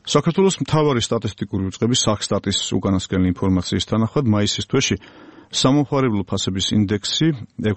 საქართველოს მთავარი სტატისტიკური უწყების სახსტატის უკანასკნელი ინფორმაციის თანახმად მაისის თვეში სამომხმარებლო ფასების ინდექსი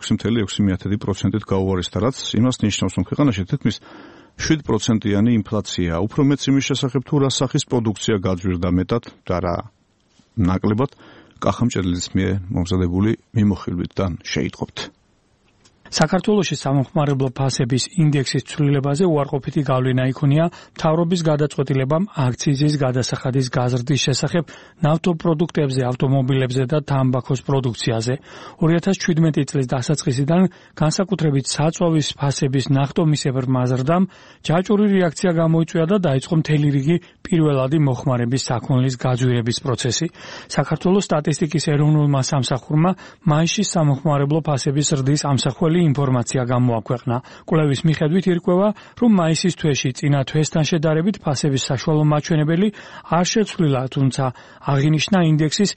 6.6%-ით გაუარესდა, რაც იმას ნიშნავს, რომ ქვეყანაში თითქმის 7%-იანი ინფლაციაა. უფრო მეც იმის შესახებ, თუ რა სახის პროდუქცია გაძვირდა მეტად და რა ნაკლებად, კახა მჭედლიძის მიერ მომზადებული მიმოხილვიდან შეიტყობთ. საქართველოში სამომხმარებლო ფასების ინდექსის ცვლილებაზე უარყოფითი გავლენა იქონია მთავრობის გადაწყვეტილებამ აქციზის გადასახადის გაზრდის შესახებ ნავთობპროდუქტებზე, ავტომობილებზე და თამბაქოს პროდუქციაზე. 2017 წლის დასაწყისიდან განსაკუთრებით საწვავის ფასების ნახტომისებრმა ზრდამ ჯაჭვური რეაქცია გამოიწვია და დაიწყო მთელი რიგი პირველადი მოხმარების საქონლის გაძვირების პროცესი. საქართველოს სტატისტიკის ეროვნულმა სამსახურმა მაისში სამომხმარებლო ფასების ზრდის ამსახველი ინფორმაცია გამოაქვეყნა. კვლევის მიხედვით ირკვევა, რომ მაისის თვეში წინა თვესთან შედარებით ფასების საშუალო მაჩვენებელი არ შეცვლილა, თუმცა აღინიშნა ინდექსის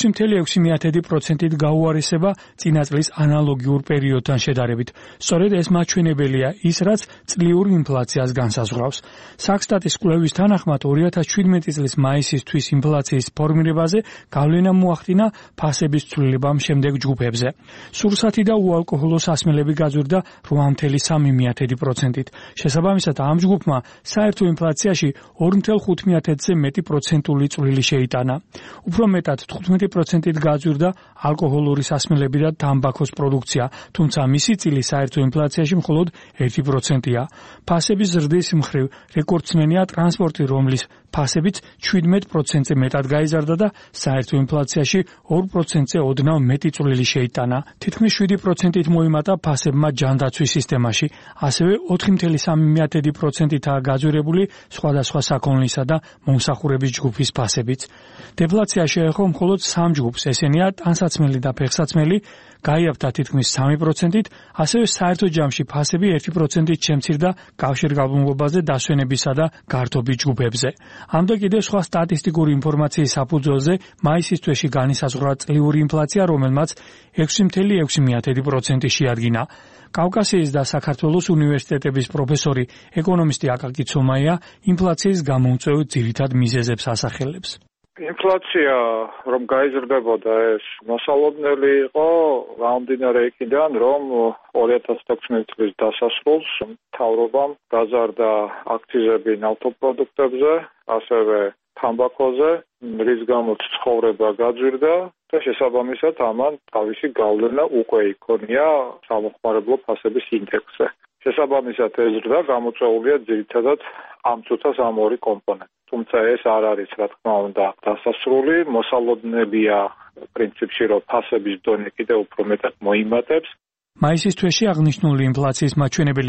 6.6%-ით გაუარესება წინა წლის ანალოგიურ პერიოდთან შედარებით. სწორედ ეს მაჩვენებელია ის, რაც წლიურ ინფლაციას განსაზღვრავს. საქსტატის კვლევის თანახმად 2017 წლის მაისის თვის ინფლაციის ფორმირებაზე გავლენა მოახდინა ფასების ცვლილებამ შემდეგ ჯგუფებზე. სურსათი და უალკოჰოლო სასმელები გაძვირდა 8.3%-ით. შესაბამისად, ამ ჯგუფმა საერთო ინფლაციაში 2.5%-ზე მეტი პროცენტული წვლილი შეიტანა. უფრო მეტად 15%-ით გაძვირდა ალკოჰოლური სასმელები და თამბაქოს პროდუქცია, თუმცა მისი წილი საერთო ინფლაციაში მხოლოდ 1%-ია. ფასების ზრდის მხრივ რეკორდსმენია ტრანსპორტი, რომლის ფასებიც 17%-ზე მეტად გაიზარდა და საერთო ინფლაციაში 2%-ზე ოდნავ მეტი წვლილი შეიტანა. თითქმის 7%-ით მოიმატა ფასებმა ჯანდაცვის სისტემაში, ასევე 4.3%-ითაა გაძვირებული სხვადასხვა საქონლისა და მომსახურების ჯგუფის ფასებიც. დეფლაცია შეეხო მხოლოდ 3 ჯგუფს, ესენია ტანსაცმელი და ფეხსაცმელი, გაიაფთა თითქმის 3%-ით, ასევე საერთო ჯამში ფასები 1%-ით შემცირდა კავშირგაბმულობაზე დასვენებისა და გართობის ჯგუფებზე. ამ და კიდევ სხვა სტატისტიკური ინფორმაციის საფუძველზე მაისის თვეში განისაზღვრა წლიური ინფლაცია, რომელმაც 6.6% შეადგინა. კავკასიის და საქართველოს უნივერსიტეტების პროფესორი, ეკონომისტი აკაკი ცომაია ინფლაციის გამომწვევ ძირითად მიზეზებს ასახელებს. ინფლაცია რომ გაიზრდებოდა ეს მოსალოდნელი იყო გამომდინარე იქიდან, რომ 2016 წლის დასასრულს მთავრობამ გაზარდა აქციზები ნავთობპროდუქტებზე, ასევე თამბაქოზე, რის გამოც ცხოვრება გაძვირდა და შესაბამისად ამან თავისი გავლენა უკვე იქონია სამომხმარებლო ფასების ინდექსზე. შესაბამისად ეს ზრდა გამოწვეულია ძირითადად ამ წუთას ამ ორი კომპონენტი. თუმცა ეს არ არის, რა თქმა უნდა, დასასრული, მოსალოდნელია პრინციპში, რომ ფასების დონე კიდევ უფრო მეტად მოიმატებს. მაისის თვეში აღნიშნული ინფლაციის მაჩვენებელი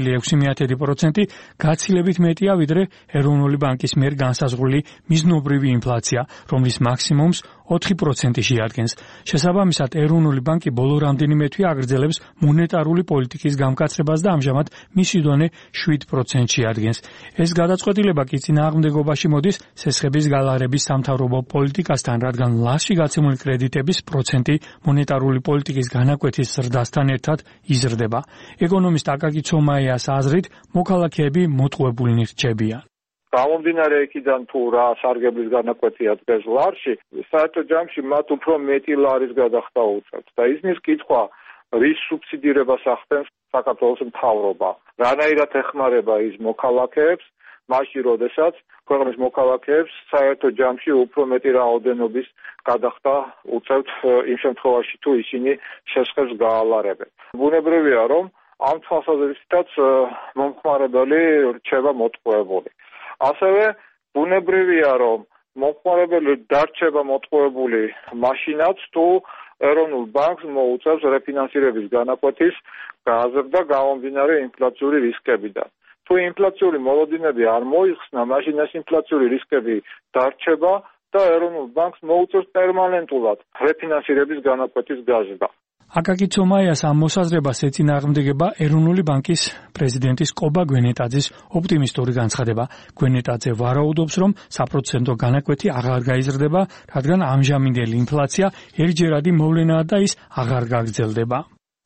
6.6%, გაცილებით მეტია, ვიდრე ეროვნული ბანკის მიერ განსაზღვრული მიზნობრივი ინფლაცია, რომლის მაქსიმუმს 4% შეადგენს. შესაბამისად, ეროვნული ბანკი ბოლო რამდენიმე თვე აგრძელებს მონეტარული პოლიტიკის გამკაცრებას და ამჟამად მისი დონე 7% შეადგენს. ეს გადაწყვეტილება კი წინააღმდეგობაში მოდის სესხების გალაღრების სამთავრობო პოლიტიკასთან, რადგან ლასში გაცემული კრედიტების პროცენტი მონეტარული პოლიტიკის განაკვეთის ზრდასთან ერთად იზრდება. ეკონომისტ აკაკი ცომაიას აზრით, მოქალაქეები მოტყუებულნი რჩებიან. გამომდინარე იქიდან თუ რა სარგებლის განაკვეთია დღეს ლარში, საერთო ჯამში მათ უფრო მეტი ლარის გადახდა უწევთ და ისმის კითხვა, რის სუბსიდირებას ახდენს საქართველოს მთავრობა, რანაირად ეხმარება ის მოქალაქეებს, მაშინ როდესაც ქვეყნის მოქალაქეებს საერთო ჯამში უფრო მეტი რაოდენობის გადახდა უწევთ იმ შემთხვევაში თუ ისინი შესხებს გაალარებენ. ბუნებრივია, რომ ამ თვალსაზრისითაც მომხმარებელი რჩება მოტყუებული. ასევე ბუნებრივია, რომ მომხმარებელი დარჩება მოტყუებული მაშინაც თუ ეროვნულ ბანკს მოუწევს რეფინანსირების განაკვეთის გაზრდა გამომდინარე ინფლაციური რისკებიდან. თუ ინფლაციური მოლოდინები არ მოიხსნა, მაშინ ეს ინფლაციური რისკები დარჩება და ეროვნულ ბანკს მოუწევს პერმანენტულად რეფინანსირების განაკვეთის გაზრდა. აკაკი ცომაიას ამ მოსაზრებას ეწინააღმდეგება ეროვნული ბანკის პრეზიდენტის კობა გვენეტაძის ოპტიმისტური განცხადება. გვენეტაძე ვარაუდობს, რომ საპროცენტო განაკვეთი აღარ გაიზრდება, რადგან ამჟამინდელი ინფლაცია ერთჯერადი მოვლენაა და ის აღარ გაგრძელდება.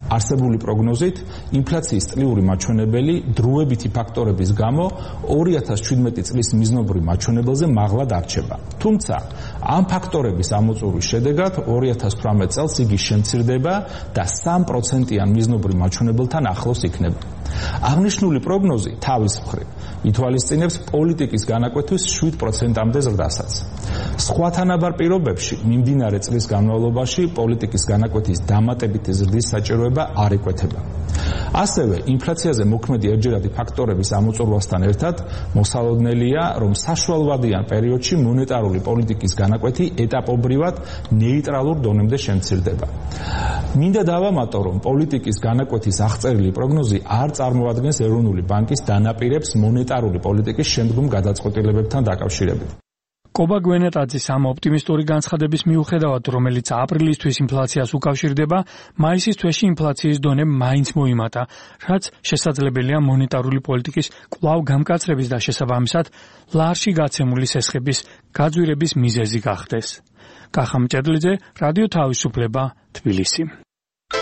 არსებული პროგნოზით ინფლაციის წლიური მაჩვენებელი დროებითი ფაქტორების გამო 2017 წლის მიზნობრივ მაჩვენებელზე მაღლა დარჩება. თუმცა ამ ფაქტორების ამოწურვის შედეგად 2018 წელს იგი შემცირდება და 3%-იან მიზნობრივ მაჩვენებელთან ახლოს იქნება. აღნიშნული პროგნოზი თავის მხრივ ითვალისწინებს პოლიტიკის განაკვეთის 7%-მდე ზრდასაც. სხვა თანაბარ პირობებში მიმდინარე წლის განმავლობაში პოლიტიკის განაკვეთის დამატებითი ზრდის საჭიროება არ ეკვეთება. ასევე ინფლაციაზე მოქმედი ერთჯერადი ფაქტორების ამოწურვასთან ერთად მოსალოდნელია, რომ საშუალოვადიან პერიოდში მონეტარული პოლიტიკის განაკვეთი ეტაპობრივად ნეიტრალურ დონემდე შემცირდება. მინდა დავამატო, რომ პოლიტიკის განაკვეთის აღწერილი პროგნოზი არ წარმოადგენს ეროვნული ბანკის დანაპირებს მონეტარული პოლიტიკის შემდგომ გადაწყვეტილებებთან დაკავშირებით. კობა გვენეტაძის ამ ოპტიმისტური განცხადების მიუხედავად, რომელიც აპრილისთვის ინფლაციას უკავშირდება, მაისის თვეში ინფლაციის დონე მაინც მოიმატა, რაც შესაძლებელია მონეტარული პოლიტიკის კვლავ გამკაცრების და შესაბამისად ლარში გაცემული სესხების გაძვირების მიზეზი გახდეს. კახა მჭედლიძე, რადიო თავისუფლება, თბილისი.